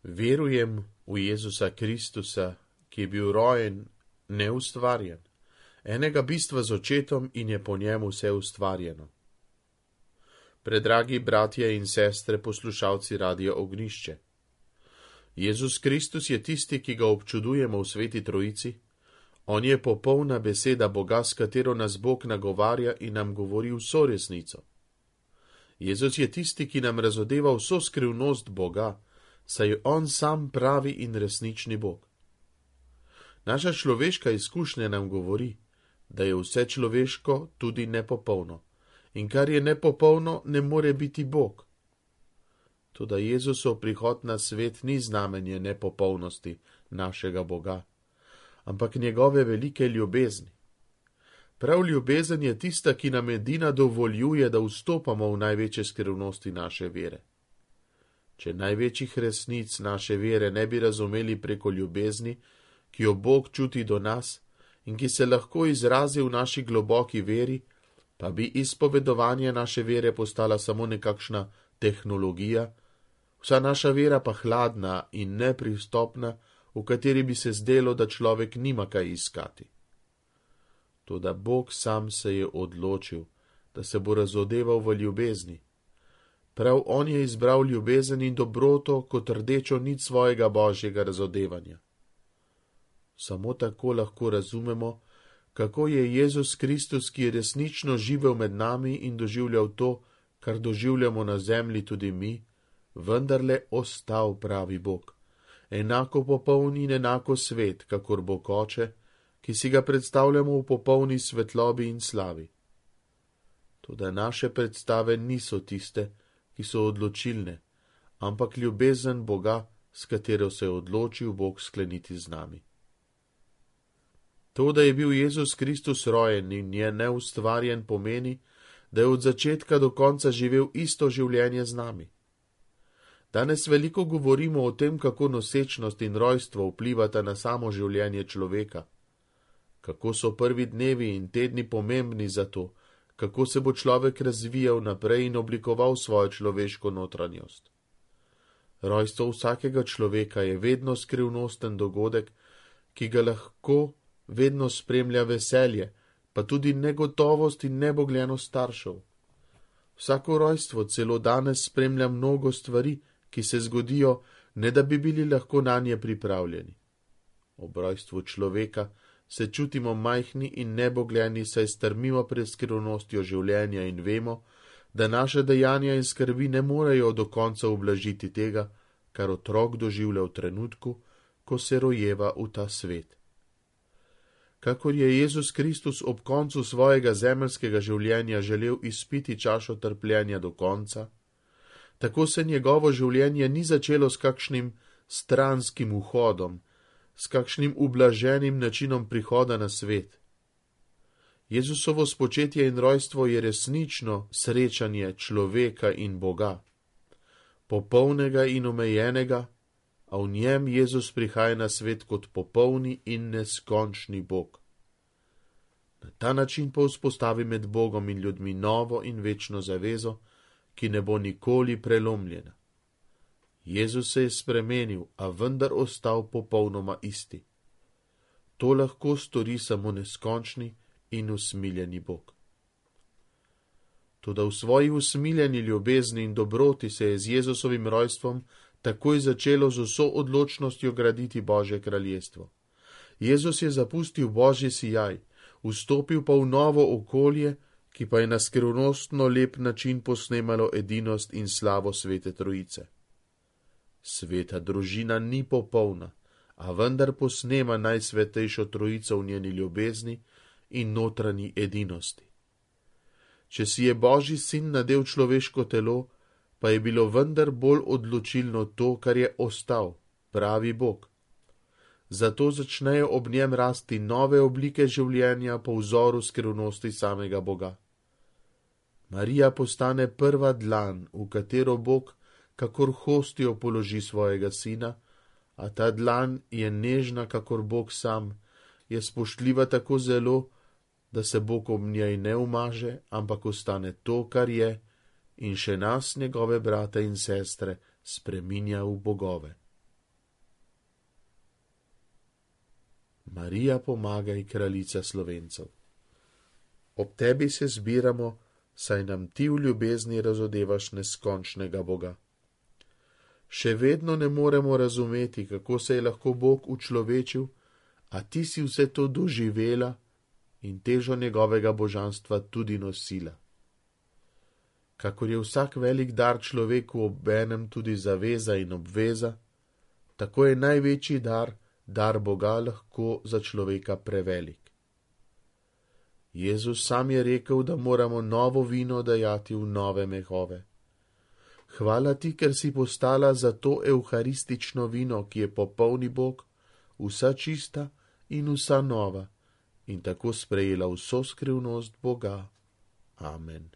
Verujem v Jezusa Kristusa, ki je bil rojen, neustvarjen, enega bistva z očetom in je po njemu vse ustvarjeno. Predragi bratje in sestre, poslušalci Radia Ognjišče. Jezus Kristus je tisti, ki ga občudujemo v Sveti Trojici. On je popolna beseda Boga, s katero nas Bog nagovarja in nam govori vso resnico. Jezus je tisti, ki nam razodeva vso skrivnost Boga, saj je on sam pravi in resnični Bog. Naša človeška izkušnja nam govori, da je vse človeško tudi nepopolno, in kar je nepopolno, ne more biti Bog. Toda Jezusov prihod na svet ni znamenje nepopolnosti našega Boga, ampak njegove velike ljubezni. Prav ljubezen je tista, ki nam edina dovoljuje, da vstopamo v največje skrivnosti naše vere. Če največjih resnic naše vere ne bi razumeli preko ljubezni, ki jo Bog čuti do nas in ki se lahko izrazi v naši globoki veri, pa bi izpovedovanje naše vere postala samo nekakšna tehnologija, vsa naša vera pa hladna in nepristopna, v kateri bi se zdelo, da človek nima kaj iskati. Toda Bog sam se je odločil, da se bo razodeval v ljubezni. Prav on je izbral ljubezen in dobroto kot rdečo nit svojega božjega razodevanja. Samo tako lahko razumemo, kako je Jezus Kristus, ki je resnično živel med nami in doživljal to, kar doživljamo na zemlji tudi mi, vendarle ostal pravi Bog, enako popoln in enako svet, kakor Bog Oče, ki si ga predstavljamo v popolni svetlobi in slavi. Toda naše predstave niso tiste, ki so odločilne, ampak ljubezen Boga, s katero se je odločil Bog skleniti z nami. To, da je bil Jezus Kristus rojen in je neustvarjen, pomeni, da je od začetka do konca živel isto življenje z nami. Danes veliko govorimo o tem, kako nosečnost in rojstvo vplivata na samo življenje človeka, kako so prvi dnevi in tedni pomembni za to, kako se bo človek razvijal naprej in oblikoval svojo človeško notranjost. Rojstvo vsakega človeka je vedno skrivnosten dogodek, ki ga lahko vedno spremlja veselje, pa tudi negotovost in nebogljenost staršev. Vsako rojstvo celo danes spremlja mnogo stvari, ki se zgodijo, ne da bi bili lahko nanje pripravljeni. Ob rojstvu človeka se čutimo majhni in nebogljeni, saj strmimo pred skrivnostjo življenja in vemo, da naše dejanja in skrbi ne morejo do konca ublažiti tega, kar otrok doživlja v trenutku, ko se rojeva v ta svet. Kakor je Jezus Kristus ob koncu svojega zemeljskega življenja želel izpiti čašo trpljenja do konca, tako se njegovo življenje ni začelo s kakšnim stranskim vhodom, s kakšnim ublaženim načinom prihoda na svet. Jezusovo spočetje in rojstvo je resnično srečanje človeka in Boga, popolnega in omejenega, a v njem Jezus prihaja na svet kot popolni in neskončni Bog. Na ta način pa vzpostavi med Bogom in ljudmi novo in večno zavezo, ki ne bo nikoli prelomljena. Jezus se je spremenil, a vendar ostal popolnoma isti. To lahko stori samo neskončni in usmiljeni Bog. Toda v svoji usmiljeni ljubezni in dobroti se je z Jezusovim rojstvom takoj začelo z vso odločnostjo graditi Božje kraljestvo. Jezus je zapustil Božji sijaj, vstopil pa v novo okolje, ki pa je na skrivnostno lep način posnemalo edinost in slavo Svete Trojice. Sveta družina ni popolna, a vendar posnema najsvetejšo Trojico v njeni ljubezni in notranji edinosti. Če si je Božji sin nadel človeško telo, pa je bilo vendar bolj odločilno to, kar je ostal, pravi Bog. Zato začnejo ob njem rasti nove oblike življenja po vzoru skrivnosti samega Boga. Marija postane prva dlan, v katero Bog kakor hostijo položi svojega sina, a ta dlan je nežna kakor Bog sam, je spoštljiva tako zelo, da se Bog ob njej ne umaže, ampak ostane to, kar je, in še nas, njegove brate in sestre, spreminja v bogove. Marija, pomagaj, kraljica Slovencev. Ob tebi se zbiramo, saj nam ti v ljubezni razodevaš neskončnega Boga. Še vedno ne moremo razumeti, kako se je lahko Bog učlovečil, a ti si vse to doživela in težo njegovega božanstva tudi nosila. Kakor je vsak velik dar človeku obenem tudi zaveza in obveza, tako je največji dar Boga lahko za človeka prevelik. Jezus sam je rekel, da moramo novo vino dajati v nove mehove. Hvala ti, ker si postala za to evharistično vino, ki je popolni Bog, vsa čista in vsa nova, in tako sprejela vso skrivnost Boga. Amen.